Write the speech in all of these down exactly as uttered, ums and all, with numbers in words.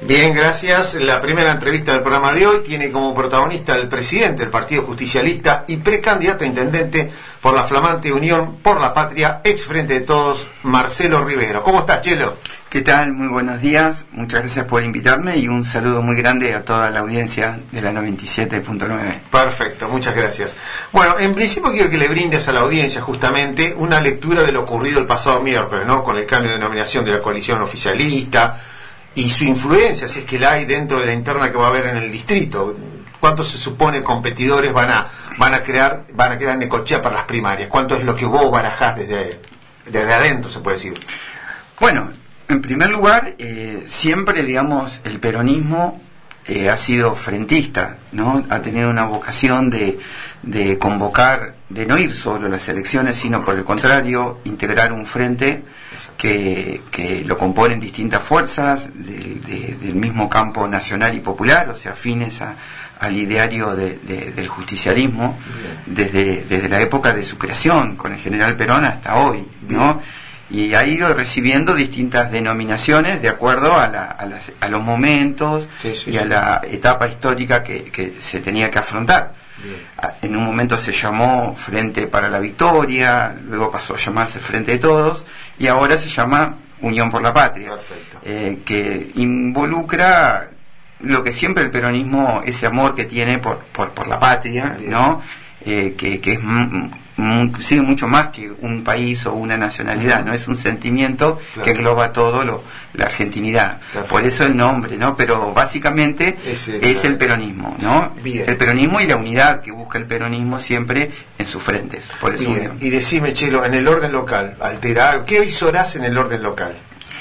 Bien, gracias. La primera entrevista del programa de hoy tiene como protagonista el presidente del Partido Justicialista y precandidato a intendente por la flamante Unión por la Patria, ex Frente de Todos, Marcelo Rivero. ¿Cómo estás, Chelo? ¿Qué tal? Muy buenos días. Muchas gracias por invitarme y un saludo muy grande a toda la audiencia de la noventa y siete punto nueve. Perfecto, muchas gracias. Bueno, en principio quiero que le brindes a la audiencia justamente una lectura de lo ocurrido el pasado miércoles, ¿no? Con el cambio de denominación de la coalición oficialista y su influencia, si es que la hay, dentro de la interna que va a haber en el distrito. ¿Cuántos se supone competidores van a van a crear, van a quedar en Necochea para las primarias? ¿Cuánto es lo que vos barajás desde, desde adentro, se puede decir? Bueno, en primer lugar, eh, siempre, digamos, el peronismo eh, ha sido frentista, ¿no? Ha tenido una vocación de, de convocar, de no ir solo a las elecciones, sino por el contrario, integrar un frente que, que lo componen distintas fuerzas del, de, del mismo campo nacional y popular, o sea, afines a, al ideario de, de, del justicialismo, desde, desde la época de su creación, con el general Perón hasta hoy, ¿no? Y ha ido recibiendo distintas denominaciones de acuerdo a, la, a, las, a los momentos sí, sí, y a la etapa histórica que, que se tenía que afrontar. Bien. En un momento se llamó Frente para la Victoria, luego pasó a llamarse Frente de Todos y ahora se llama Unión por la Patria. Perfecto. Eh, que involucra lo que siempre el peronismo, ese amor que tiene por, por, por la patria, bien, ¿no? Eh, que, que es inclusive mucho más que un país o una nacionalidad, no es un sentimiento, claro, que engloba todo lo, la argentinidad. Perfecto. Por eso el nombre, ¿no? Pero básicamente Ese, es claro, el peronismo, ¿no? Bien. El peronismo y la unidad que busca el peronismo siempre en sus frentes. Por eso. Bien. Y decime, Chelo, en el orden local, alterar, ¿qué visorás en el orden local?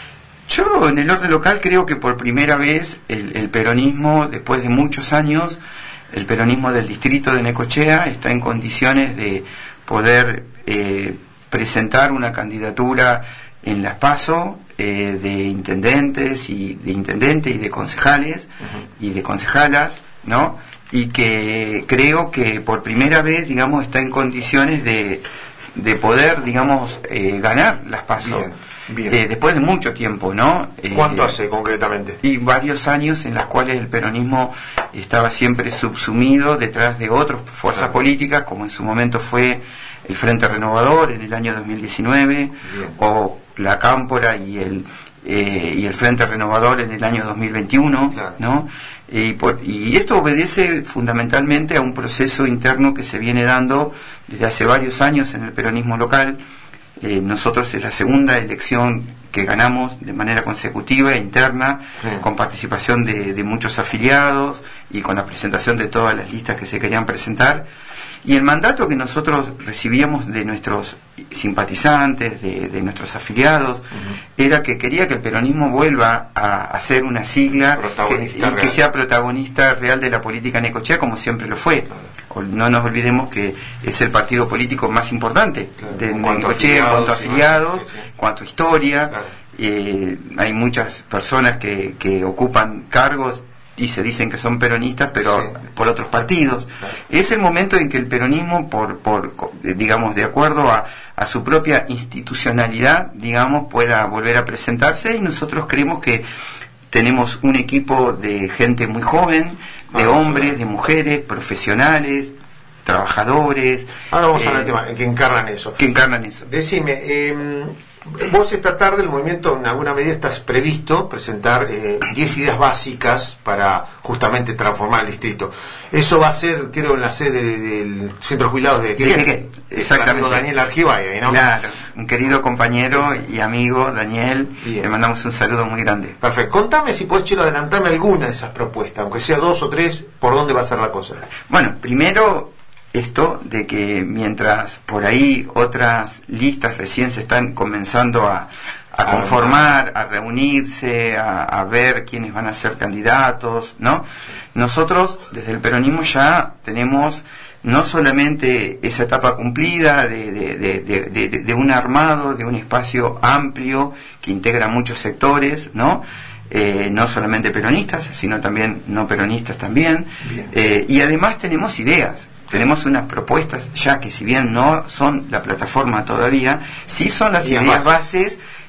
Yo en el orden local creo que por primera vez el, el peronismo, después de muchos años, el peronismo del distrito de Necochea está en condiciones de poder eh, presentar una candidatura en las PASO eh, de intendentes y de intendentes y de concejales uh-huh. y de concejalas, ¿no? Y que creo que por primera vez, digamos, está en condiciones de, de poder, digamos, eh, ganar las PASO. Bien. Bien. Eh, después de mucho tiempo, ¿no? ¿Cuánto eh, hace concretamente? Y varios años en los cuales el peronismo estaba siempre subsumido detrás de otras fuerzas claro. políticas, como en su momento fue el Frente Renovador en el año dos mil diecinueve, bien, o la Cámpora y el eh, y el Frente Renovador en el año dos mil veintiuno, claro. ¿no? Y, por, y esto obedece fundamentalmente a un proceso interno que se viene dando desde hace varios años en el peronismo local. Eh, nosotros es la segunda elección que ganamos de manera consecutiva e interna, sí, con participación de, de muchos afiliados y con la presentación de todas las listas que se querían presentar. Y el mandato que nosotros recibíamos de nuestros simpatizantes, de, de nuestros afiliados, uh-huh. era que quería que el peronismo vuelva a, a ser una sigla que, y que sea protagonista real de la política necochea, como siempre lo fue. Claro. No nos olvidemos que es el partido político más importante, claro, de Necochea en cuanto a afiliados, en sí, sí. cuanto a historia. Claro. Eh, hay muchas personas que, que ocupan cargos y se dicen que son peronistas, pero sí, por otros partidos. Claro. Es el momento en que el peronismo, por, por digamos, de acuerdo a, a su propia institucionalidad, digamos, pueda volver a presentarse, y nosotros creemos que tenemos un equipo de gente muy joven, de ah, hombres, de mujeres, profesionales, trabajadores. Ahora vamos eh, a hablar del tema, que encarnan eso. Que encarnan eso. Decime, eh, vos esta tarde, el movimiento, en alguna medida estás previsto presentar diez eh, ideas básicas para justamente transformar el distrito. Eso va a ser, creo, en la sede de, del Centro de Jubilados de Quequén. Exactamente. Daniel Argibay, ¿no? Claro, un querido compañero y amigo, Daniel. Bien. Le mandamos un saludo muy grande. Perfecto. Contame, si podés, Chelo, adelantarme alguna de esas propuestas, aunque sea dos o tres, por dónde va a ser la cosa. Bueno, primero, esto de que mientras por ahí otras listas recién se están comenzando a, a conformar, a reunirse, a, a ver quiénes van a ser candidatos, ¿no? Nosotros desde el peronismo ya tenemos no solamente esa etapa cumplida de, de, de, de, de, de un armado, de un espacio amplio que integra muchos sectores, ¿no? Eh, no solamente peronistas, sino también no peronistas también, eh, y además tenemos ideas. Tenemos unas propuestas ya que, si bien no son la plataforma todavía, sí son las ideas bases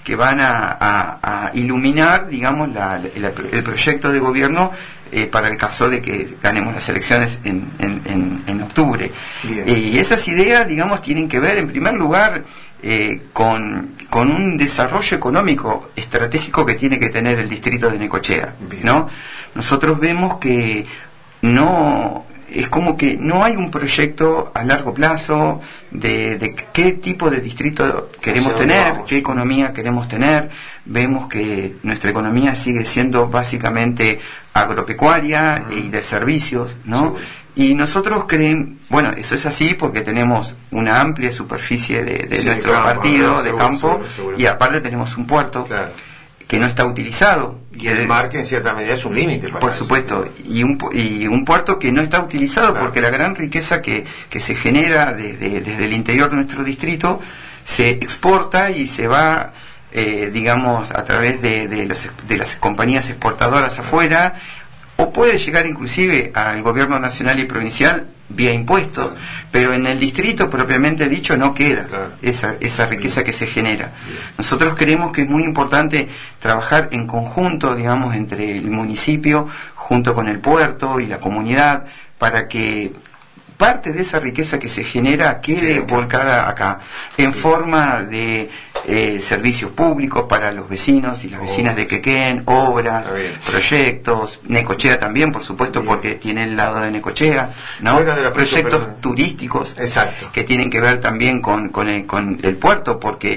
que van a, a, a iluminar, digamos, la, la, el proyecto de gobierno eh, para el caso de que ganemos las elecciones en, en, en, en octubre. Eh, y esas ideas, digamos, tienen que ver, en primer lugar, eh, con, con un desarrollo económico estratégico que tiene que tener el distrito de Necochea, ¿no? Nosotros vemos que no... es como que no hay un proyecto a largo plazo de, de qué tipo de distrito queremos tener, qué economía queremos tener. Vemos que nuestra economía sigue siendo básicamente agropecuaria uh-huh. y de servicios, ¿no? Sí. Y nosotros creemos, bueno, eso es así porque tenemos una amplia superficie de, de sí, nuestro de campo, partido, de seguro, campo, seguro, seguro. Y aparte tenemos un puerto. Claro. Que no está utilizado. Y el mar que en cierta medida es un límite. Por supuesto, y un, y un puerto que no está utilizado, claro. porque la gran riqueza que, que se genera desde, desde el interior de nuestro distrito se exporta y se va, eh, digamos, a través de, de, los, de las compañías exportadoras afuera, o puede llegar inclusive al gobierno nacional y provincial vía impuestos, claro. pero en el distrito propiamente dicho no queda claro. esa, esa riqueza Bien. que se genera. Bien. Nosotros creemos que es muy importante trabajar en conjunto, digamos, entre el municipio junto con el puerto y la comunidad para que parte de esa riqueza que se genera quede Bien. volcada acá en Bien. forma de eh, servicios públicos para los vecinos y las vecinas oh. de Quequén, obras, proyectos, Necochea también, por supuesto, Bien. porque tiene el lado de Necochea, ¿no? De proyectos perdón. turísticos Exacto. que tienen que ver también con, con, el, con el puerto, porque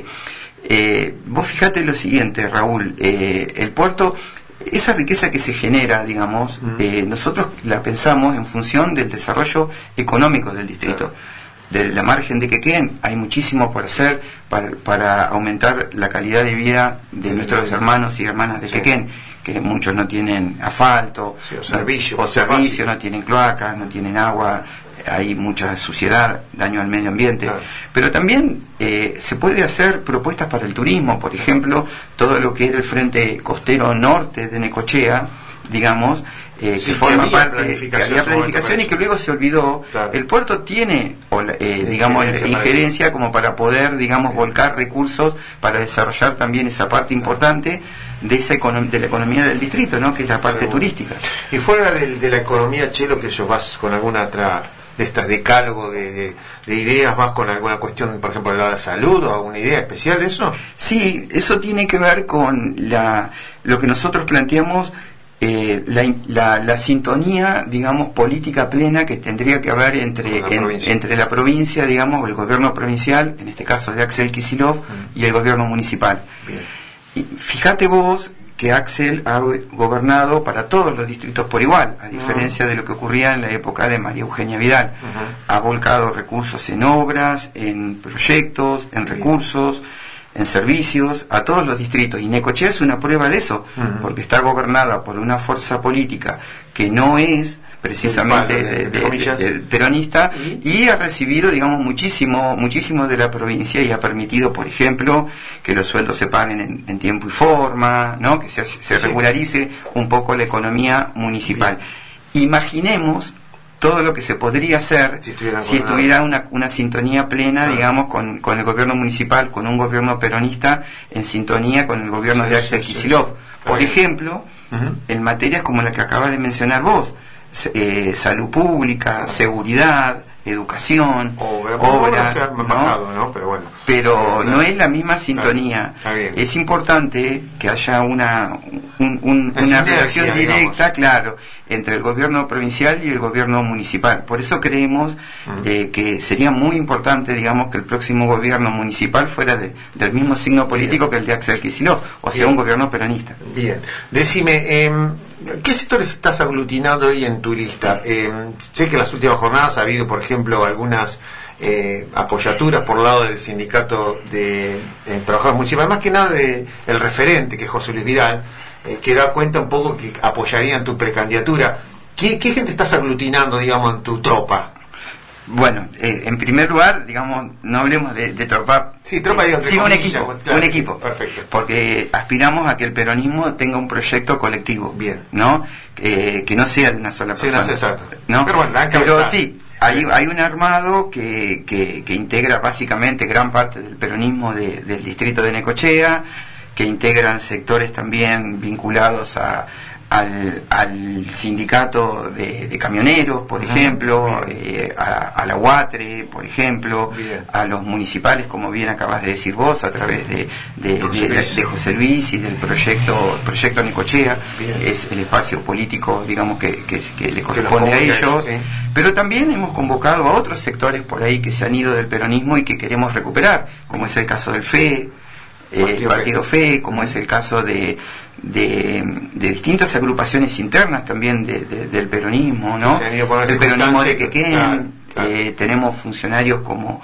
eh, vos fijate lo siguiente, Raúl, eh, el puerto, esa riqueza que se genera, digamos, uh-huh. eh, nosotros la pensamos en función del desarrollo económico del distrito. Claro. De la margen de Quequén hay muchísimo por hacer para, para aumentar la calidad de vida de sí, nuestros sí. hermanos y hermanas de sí. Quequén, que muchos no tienen asfalto, sí, o servicio, o servicio, no tienen cloacas, no tienen agua, hay mucha suciedad, daño al medio ambiente, claro. pero también eh, se puede hacer propuestas para el turismo, por ejemplo, todo lo que era el frente costero norte de Necochea, digamos, eh, sí, que forma que parte, planificación, que había planificación y que luego se olvidó. Claro. El puerto tiene, o, eh, digamos, injerencia, injerencia como para poder, digamos, sí. volcar recursos para desarrollar también esa parte importante de esa econom- de la economía del distrito, ¿no? Que es la parte Seguro. turística. Y fuera de, de la economía, Chelo, que yo vas con alguna otra de estas decálogo de, de, de ideas, vas con alguna cuestión, por ejemplo, de la salud o alguna idea especial de eso. Sí, eso tiene que ver con la lo que nosotros planteamos. Eh, la, la, la sintonía, digamos, política plena que tendría que haber entre, la en, entre la provincia, digamos, el gobierno provincial, en este caso de Axel Kicillof, mm. y el gobierno municipal. Bien. Y fíjate vos que Axel ha gobernado para todos los distritos por igual, a diferencia uh-huh. de lo que ocurría en la época de María Eugenia Vidal. Uh-huh. Ha volcado recursos en obras, en proyectos, en Bien. recursos, en servicios, a todos los distritos. Y Necochea es una prueba de eso, uh-huh. porque está gobernada por una fuerza política que no es precisamente de, de, de, de, de peronista, uh-huh. y ha recibido, digamos, muchísimo muchísimo de la provincia y ha permitido, por ejemplo, que los sueldos se paguen en, en tiempo y forma, ¿no? Que se, se regularice un poco la economía municipal. Bien. Imaginemos todo lo que se podría hacer si estuviera, si estuviera una, una sintonía plena, ah. digamos, con, con el gobierno municipal, con un gobierno peronista en sintonía con el gobierno sí, de Axel sí, Kicillof. Sí. Por bien. ejemplo, uh-huh. en materias como la que acabas de mencionar vos, eh, salud pública, ah. seguridad, educación, Obra, obras, ¿no? Bajado, ¿no? Pero, bueno. Pero no es la misma sintonía. Es importante que haya una un, un, una relación directa, digamos. claro, entre el gobierno provincial y el gobierno municipal. Por eso creemos uh-huh. eh, que sería muy importante, digamos, que el próximo gobierno municipal fuera de, del mismo signo político Bien. que el de Axel Kicillof, o sea, Bien. un gobierno peronista. Bien. Decime, eh, ¿qué sectores estás aglutinando hoy en tu lista? Eh, sé que en las últimas jornadas ha habido, por ejemplo, algunas eh, apoyaturas por el lado del sindicato de eh, trabajadores municipales, más que nada de el referente, que es José Luis Vidal, eh, que da cuenta un poco que apoyarían tu precandidatura. ¿Qué, qué gente estás aglutinando, digamos, en tu tropa? Bueno, eh, en primer lugar, digamos, no hablemos de, de tropa. Sí, tropa, digamos, sí, un equipo, claro, un equipo. Perfecto. Porque aspiramos a que el peronismo tenga un proyecto colectivo. Bien. ¿No? Eh, que no sea de una sola persona. Sí, no, exacto. ¿No? Pero bueno, la Pero sí, hay, hay un armado que, que, que integra básicamente gran parte del peronismo de, del distrito de Necochea. que integran sectores también vinculados a Al, al sindicato de, de camioneros, por ejemplo, eh, a, a la UATRE, por ejemplo, bien. A los municipales, como bien acabas de decir vos, a través de, de, de, de, de José Luis y del proyecto proyecto Necochea, bien. Es el espacio político, digamos, que, que, que le corresponde que a ellos, sí. Pero también hemos convocado a otros sectores por ahí que se han ido del peronismo y que queremos recuperar, como bien. Es el caso del F E, eh, el Partido F E, como es el caso de De, de distintas agrupaciones internas también de, de, del peronismo, ¿no? El peronismo de Quequén, claro, claro. Eh, tenemos funcionarios como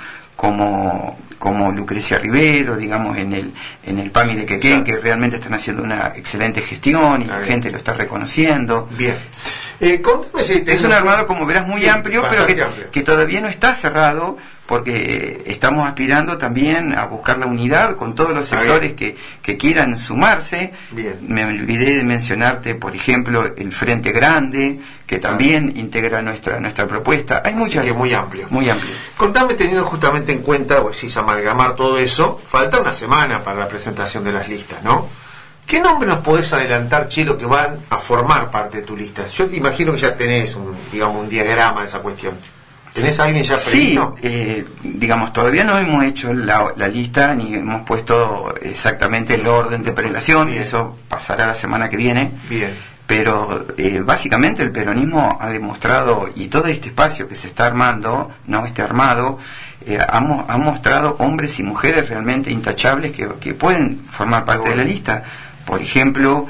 como como Lucrecia Rivero, digamos, en el en el PAMI de Quequén, que realmente están haciendo una excelente gestión y la gente lo está reconociendo. Bien. Eh, contame si es un armado, como verás, muy sí, amplio, pero que, amplio. que todavía no está cerrado, porque estamos aspirando también a buscar la unidad con todos los sectores que, que quieran sumarse. Bien. Me olvidé de mencionarte, por ejemplo, el Frente Grande, que también ah. integra nuestra nuestra propuesta. Hay muchas. Que muy amplio. Muy amplio. Contame, teniendo justamente en cuenta, pues si amalgamar todo eso, falta una semana para la presentación de las listas, ¿no? ¿Qué nombre nos podés adelantar, Chelo, que van a formar parte de tu lista? Yo te imagino que ya tenés un, digamos, un diagrama de esa cuestión. ¿Tenés a alguien ya previsto? Sí, eh, digamos, todavía no hemos hecho la, la lista ni hemos puesto exactamente el orden de prelación, y eso pasará la semana que viene. Bien. Pero eh, básicamente el peronismo ha demostrado, y todo este espacio que se está armando, no esté armado, eh, ha, ha mostrado hombres y mujeres realmente intachables que, que pueden formar parte de la lista. Por ejemplo,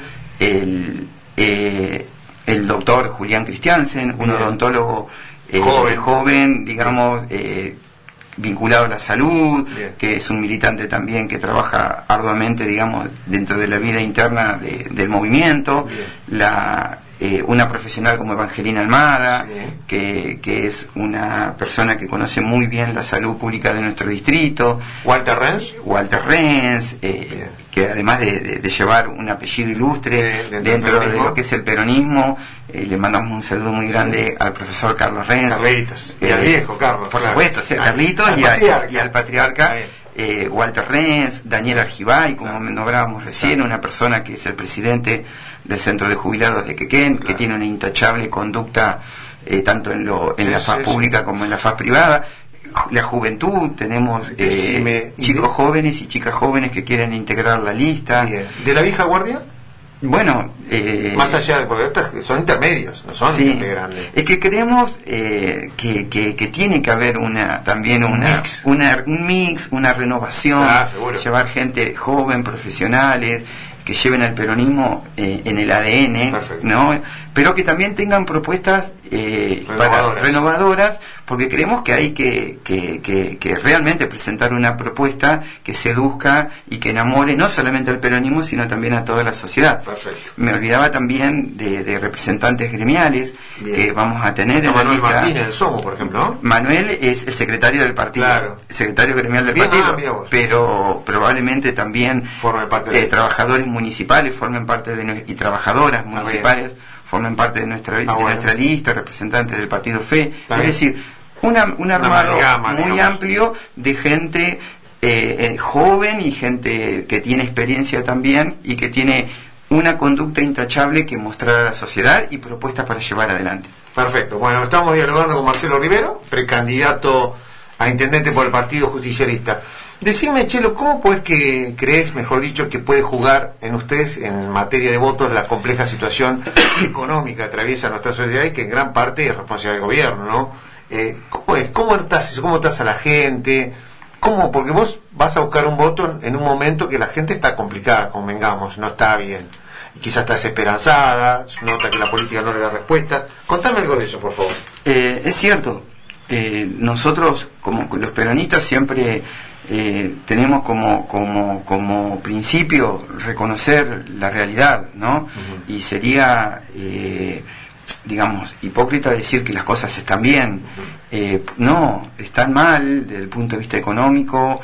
el, eh, el doctor Julián Christiansen, un odontólogo eh, joven. joven, digamos, eh, vinculado a la salud, bien. Que es un militante también que trabaja arduamente, digamos, dentro de la vida interna de, del movimiento. Bien. La eh, una profesional como Evangelina Almada, sí. que, que es una persona que conoce muy bien la salud pública de nuestro distrito. Walter Renz. Walter Renz, eh, que además de, de, de llevar un apellido ilustre sí, dentro, dentro de lo que es el peronismo, eh, le mandamos un saludo muy grande sí. al profesor Carlos Renz. Carlitos, eh, y al viejo Carlos. Por claro. supuesto, sí, Carlitos al, y, al a, y al patriarca. Eh, Walter Renz, Daniel Argibay, como claro. nombrábamos recién, claro. una persona que es el presidente del Centro de Jubilados de Quequén, claro. que tiene una intachable conducta eh, tanto en, lo, en sí, la faz sí, pública sí. como en la faz privada. La juventud, tenemos eh, Decime, chicos de... jóvenes y chicas jóvenes que quieren integrar la lista. Bien. ¿De la vieja guardia? Bueno, eh, más allá de, porque estos son intermedios, no son sí, grandes. Es que creemos eh, que, que, que tiene que haber una también una mix, una, un mix, una renovación, ah, llevar gente joven, profesionales, que lleven al peronismo eh, en el A D N, perfecto. ¿No? Pero que también tengan propuestas eh, renovadoras. Para, renovadoras, porque creemos que hay que, que, que, que realmente presentar una propuesta que seduzca y que enamore no solamente al peronismo, sino también a toda la sociedad. Perfecto. Me olvidaba también de, de representantes gremiales. Bien. Que vamos a tener en Manuel la lista. Martínez del Somo, por ejemplo, ¿no? Manuel es el secretario del partido, claro. el secretario gremial del Bien, partido, ah, pero probablemente también forme parte de eh, trabajadores municipales formen parte de y trabajadoras municipales ah, formen parte de nuestra, ah, de bueno. nuestra lista, representantes del partido F E, es decir, una, un armado una gama, muy digamos. amplio de gente eh, eh, joven y gente que tiene experiencia también y que tiene una conducta intachable que mostrar a la sociedad y propuestas para llevar adelante. Perfecto, bueno, estamos dialogando con Marcelo Rivero, precandidato a intendente por el Partido Justicialista. Decime, Chelo, ¿cómo pues que crees, mejor dicho, que puede jugar en ustedes en materia de votos la compleja situación económica que atraviesa nuestra sociedad y que en gran parte es responsabilidad del gobierno, ¿no? Eh, ¿Cómo es? ¿Cómo estás, cómo estás a la gente? ¿Cómo? Porque vos vas a buscar un voto en un momento que la gente está complicada, convengamos, no está bien. Y quizás está desesperanzada, nota que la política no le da respuestas. Contame algo de eso, por favor. Eh, es cierto. Eh, nosotros, como los peronistas, siempre eh, tenemos como, como, como principio reconocer la realidad, ¿no? Uh-huh. Y sería, eh, digamos, hipócrita decir que las cosas están bien. Uh-huh. Eh, no, están mal desde el punto de vista económico.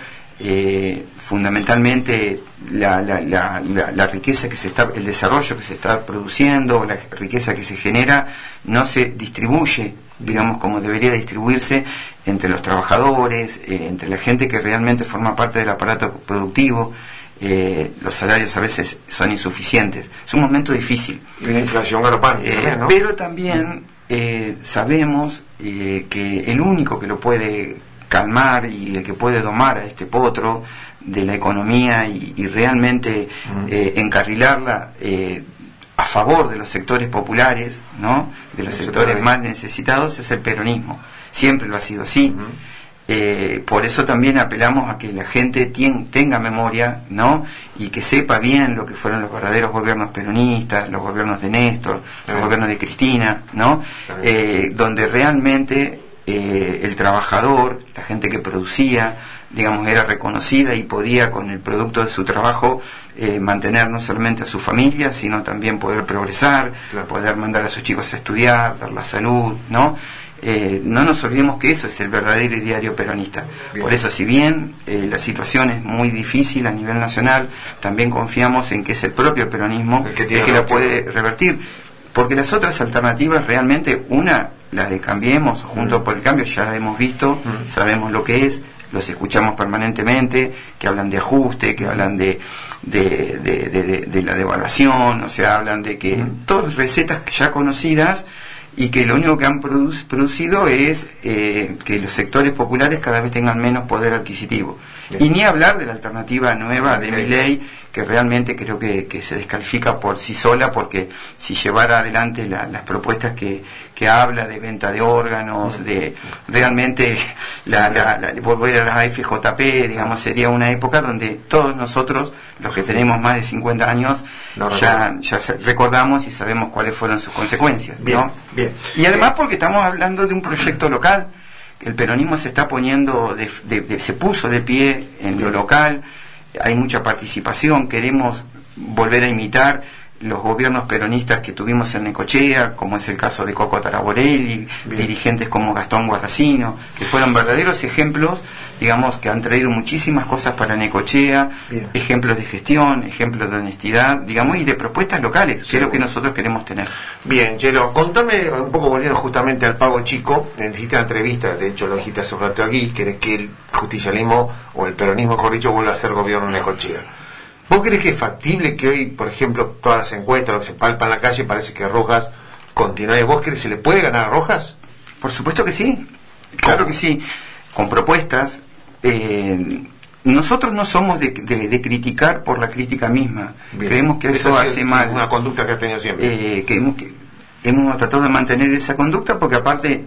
Eh, fundamentalmente la, la, la, la, la riqueza que se está, el desarrollo que se está produciendo, la riqueza que se genera, no se distribuye, digamos, como debería distribuirse entre los trabajadores, eh, entre la gente que realmente forma parte del aparato productivo. eh, los salarios a veces son insuficientes. Es un momento difícil. Y una inflación galopante, eh, también, ¿no? Pero también eh, sabemos eh, que el único que lo puede calmar y el que puede domar a este potro de la economía y, y realmente uh-huh. eh, encarrilarla eh, a favor de los sectores populares, ¿no? De los el sectores más necesitados, es el peronismo. Siempre lo ha sido así. Uh-huh. Eh, por eso también apelamos a que la gente tien, tenga memoria, ¿no? Y que sepa bien lo que fueron los verdaderos gobiernos peronistas, los gobiernos de Néstor, sí. los gobiernos de Cristina, ¿no? Sí. Eh, donde realmente eh, el trabajador, la gente que producía, digamos, era reconocida y podía con el producto de su trabajo eh, mantener no solamente a su familia, sino también poder progresar, claro. poder mandar a sus chicos a estudiar, dar la salud, ¿no? Eh, no nos olvidemos que eso es el verdadero ideario peronista. Bien. Por eso, si bien eh, la situación es muy difícil a nivel nacional, también confiamos en que es el propio peronismo el que, el que la puede revertir, porque las otras alternativas realmente, una, la de Cambiemos, Juntos mm. por el Cambio, ya la hemos visto, mm. sabemos lo que es, los escuchamos permanentemente, que hablan de ajuste, que hablan de de, de, de, de, de la devaluación, o sea, hablan de que mm. todas recetas ya conocidas, y que lo único que han produ- producido es eh, que los sectores populares cada vez tengan menos poder adquisitivo. Bien. Y ni hablar de la alternativa nueva de Milei, que realmente creo que, que se descalifica por sí sola, porque si llevara adelante la, las propuestas que, que habla de venta de órganos, de realmente la, la, la, volver a la A F J P, digamos, sería una época donde todos nosotros, los que tenemos más de cincuenta años, no, ya, ya recordamos y sabemos cuáles fueron sus consecuencias, ¿no? Bien, bien. Y además porque estamos hablando de un proyecto local. El peronismo se está poniendo, de, de, de, se puso de pie en lo local, hay mucha participación, queremos volver a imitar los gobiernos peronistas que tuvimos en Necochea, como es el caso de Coco Taraborelli, bien. dirigentes como Gastón Guarracino, que fueron verdaderos ejemplos, digamos, que han traído muchísimas cosas para Necochea, bien. ejemplos de gestión, ejemplos de honestidad, digamos, y de propuestas locales, sí, que es lo que nosotros queremos tener. Bien, Chelo, contame un poco, volviendo justamente al pago chico, dijiste en la entrevista, de hecho lo dijiste hace un rato aquí, querés que el justicialismo, o el peronismo, mejor dicho, vuelva a ser gobierno en Necochea. ¿Vos crees que es factible que hoy, por ejemplo, todas las encuestas, lo que se palpa en la calle, parece que Rojas continúe? ¿Vos crees que se le puede ganar a Rojas? Por supuesto que sí, claro que sí, con propuestas. Eh, nosotros no somos de, de, de criticar por la crítica misma. Bien. Creemos que eso Esa hace es mal. Una conducta que has tenido siempre. Eh, que hemos, que hemos tratado de mantener esa conducta porque aparte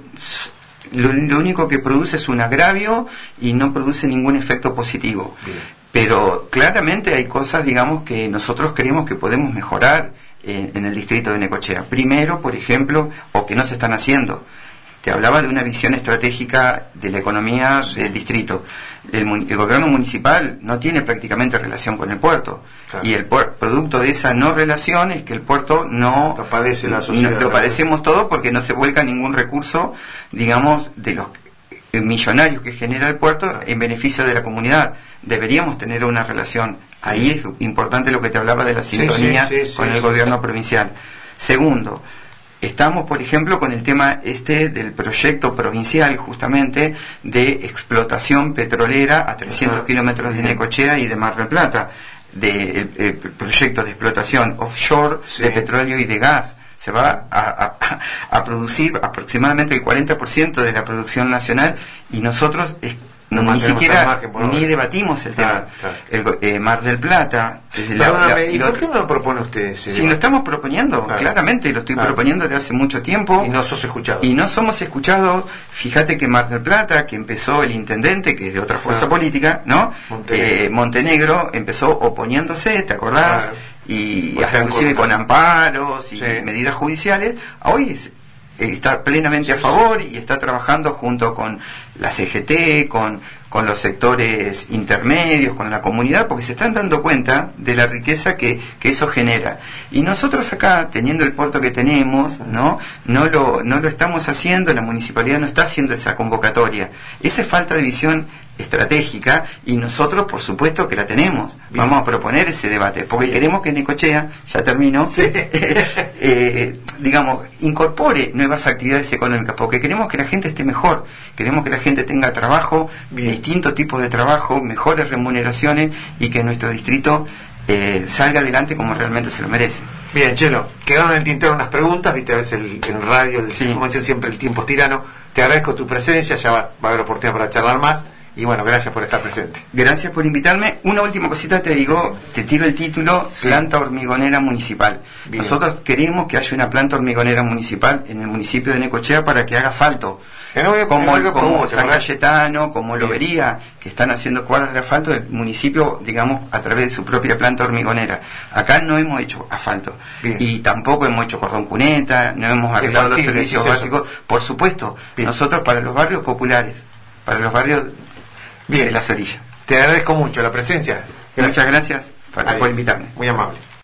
lo, lo único que produce es un agravio y no produce ningún efecto positivo. Bien. Pero claramente hay cosas, digamos, que nosotros creemos que podemos mejorar en, en el distrito de Necochea. Primero, por ejemplo, o que no se están haciendo. Te hablaba de una visión estratégica de la economía sí. del distrito. El, el gobierno municipal no tiene prácticamente relación con el puerto. Claro. Y el puer, producto de esa no relación es que el puerto no... Lo padece la sociedad. No, lo padecemos todo porque no se vuelca ningún recurso, digamos, de los millonarios que genera el puerto en beneficio de la comunidad. Deberíamos tener una relación. Ahí es importante lo que te hablaba de la sintonía sí, sí, sí, con sí, el sí, gobierno sí. provincial. Segundo, estamos, por ejemplo, con el tema este del proyecto provincial, justamente, de explotación petrolera a trescientos uh-huh. kilómetros de Necochea y de Mar del Plata, de el, el proyecto de explotación offshore sí. de petróleo y de gas. Se va a, a, a producir aproximadamente el cuarenta por ciento de la producción nacional y nosotros es, no, ni siquiera ni debatimos el claro, tema. Claro. El eh, Mar del Plata. Desde Perdóname, la, la, ¿y por qué no lo propone usted ese Si lo estamos proponiendo, claro. claramente lo estoy claro. proponiendo desde hace mucho tiempo. Y no sos escuchado. Y no somos escuchados. Fíjate que Mar del Plata, que empezó el intendente, que es de otra fuerza claro. política, ¿no? Montenegro. Eh, Montenegro empezó oponiéndose, ¿te acordás? Claro. Y hasta inclusive con amparos y sí. medidas judiciales. Hoy es, está plenamente sí, a favor sí. y está trabajando junto con la C G T, con, con los sectores intermedios, con la comunidad, porque se están dando cuenta de la riqueza que, que eso genera. Y nosotros acá, teniendo el puerto que tenemos, no no lo, no lo estamos haciendo, la municipalidad no está haciendo esa convocatoria. Esa es falta de visión estratégica y nosotros por supuesto que la tenemos. Bien. Vamos a proponer ese debate porque Bien. queremos que Necochea, ya termino, sí. eh, digamos, incorpore nuevas actividades económicas, porque queremos que la gente esté mejor, queremos que la gente tenga trabajo, Bien. distintos tipos de trabajo, mejores remuneraciones, y que nuestro distrito eh, salga adelante como realmente se lo merece. Bien, Chelo, quedaron en el tintero unas preguntas, viste, a veces el, en radio, el, sí. como dicen siempre, el tiempo es tirano. Te agradezco tu presencia, ya va, va a haber oportunidad para charlar más. Y bueno, gracias por estar presente. Gracias por invitarme. Una última cosita te digo, sí. te tiro el título, sí. planta hormigonera municipal. Bien. Nosotros queremos que haya una planta hormigonera municipal en el municipio de Necochea para que haga asfalto. No, como no, como San Cayetano, como Lobería, que están haciendo cuadras de asfalto del municipio, digamos, a través de su propia planta hormigonera. Acá no hemos hecho asfalto. Bien. Y tampoco hemos hecho cordón cuneta, no hemos arreglado los servicios básicos. Por supuesto, Bien. nosotros para los barrios populares, para los barrios Bien. de las orillas. Te agradezco mucho la presencia. Gracias. Muchas gracias por, por invitarme. Muy amable.